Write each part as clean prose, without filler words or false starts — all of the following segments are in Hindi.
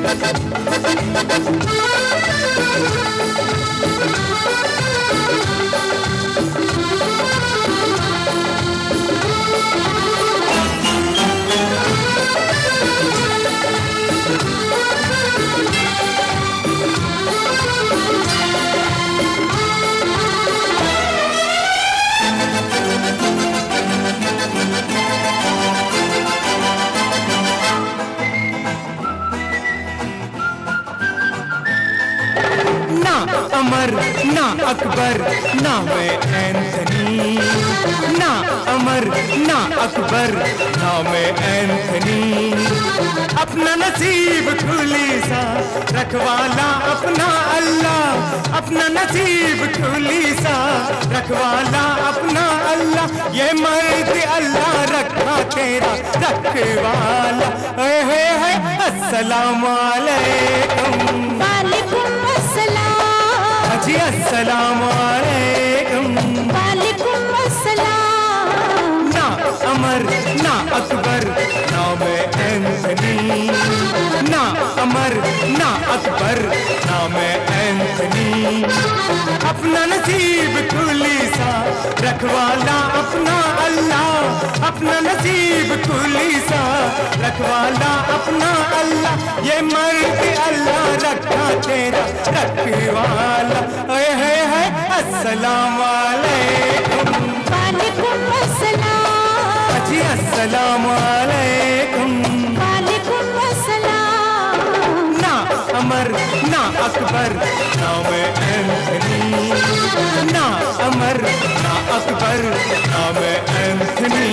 अमर ना अकबर ना मैं एंथनी, ना अमर ना अकबर ना मैं एंथनी। अपना नसीब खुली सा रखवाला अपना अल्लाह, अपना नसीब खुली सा रखवाला अपना अल्लाह। ये मर्द अल्लाह रखा तेरा रखवाला। है अस्सलाम वालेकुम। वालेकुम अस्सलाम जी, अस्सलाम वालेकुम। वालेकुम अस्सलाम। ना अमर ना अकबर ना मैं एंथनी, ना अमर ना अकबर ना मैं एंथनी। अपना नसीब खुली सा रखवाला अपना अल्लाह, अपना नसीब खुली सा रखवाला अपना अल्लाह। ये मर्द अल्लाह रखा तेरा रखवाला। है अस्सलाम वालेकुम। वालेकुम अस्सलाम। जी, अस्सलाम वालेकुम। वालेकुम अस्सलाम। ना अमर ना अकबर ना मैं एंथनी, ना अमर ना अकबर ना मैं एंथनी।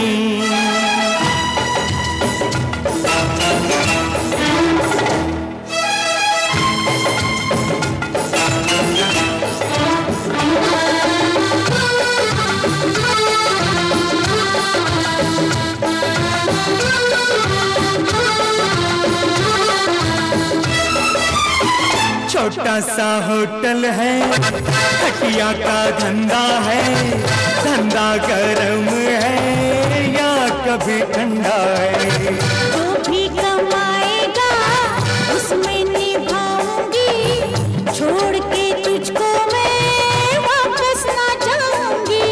छोटा सा होटल है, हटिया का धंधा है, धंधा गरम है या कभी ठंडा है। जो भी कमाएगा उसमें निभाऊंगी, छोड़ के तुझको मैं वापस ना जाऊंगी।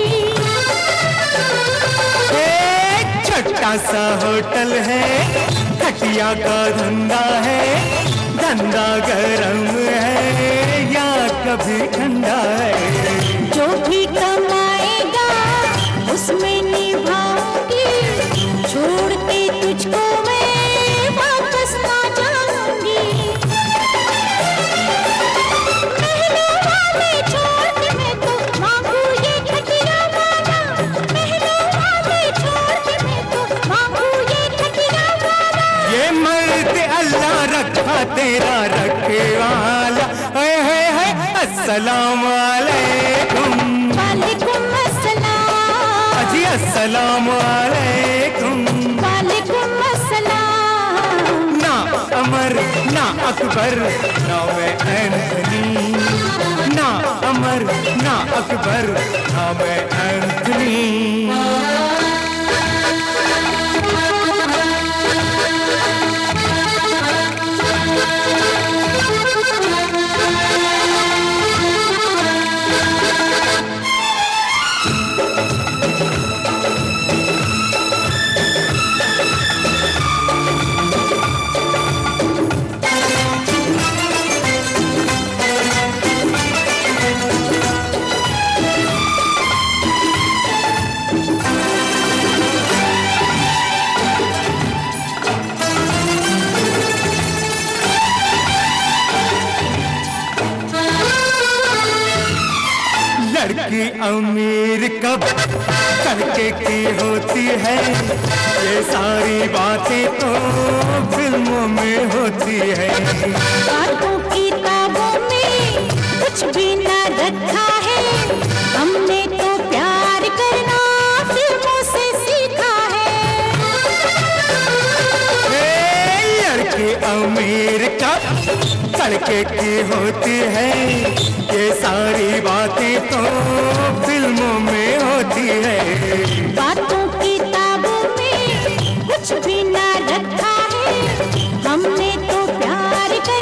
छोटा सा होटल है, हटिया का धंधा है, धंधा गरम है या कभी ठंडा है। जो भी कमाएगा उसमें निभाऊंगी, छोड़ के तुझको मैं वापस ना जाऊंगी। महलों वाले छोड़ के मैं तो मांगू ये खटिया वाला, महलों वाले छोड़ के मैं तो मांगू ये खटिया वाला। ये मर्द अल्लाह रखा तेरा रखवाला। है अस्सलाम वालेकुम। वालेकुम अस्सलाम। जी, अस्सलाम वालेकुम। वालेकुम अस्सलाम। ना अमर ना अकबर ना मैं एंथनी, ना अमर ना अकबर ना मैं एंथनी। लड़की अमीर कब करके की होती है, ये सारी बातें तो फिल्मों में होती है। बातों किताबों में कुछ भी न रखा है, हमने तो प्यार करना फिल्मों से सीखा है। लड़की अमीर कब करके की होती है, ये सारी बातें तो फिल्मों में होती है। बातों किताबों में कुछ भी न रखा है, हमने तो प्यार करना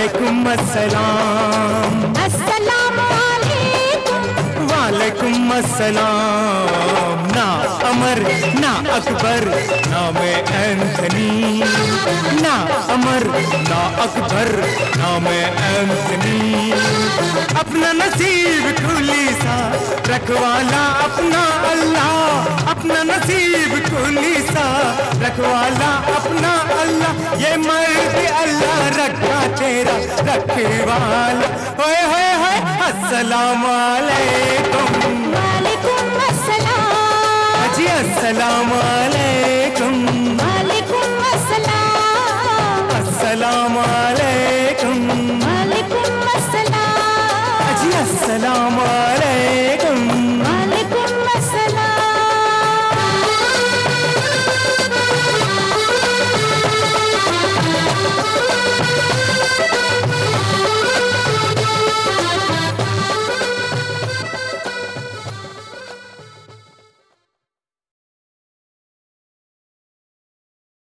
वालेकुम अस्सलाम। अस्सलाम वालेकुम। वालेकुम अस्सलाम। ना अमर ना अकबर नाम एंथनी, ना अमर ना अकबर नाम एंथनी। अपना नसीब कुली सा रखवाला अपना अल्लाह, अपना नसीब कुली सा रखवाला अपना अल्लाह। ये मर्द अल्लाह रखा तेरा रखवाला। होए होए होए अस्सलाम वालेकुम। वालेकुम अस्सलाम। जी अस्सलाम वालेकुम। वालेकुम अस्सलाम। अस्सलाम वालेकुम। वालेकुम अस्सलाम। जी अस्सलाम वालेकुम।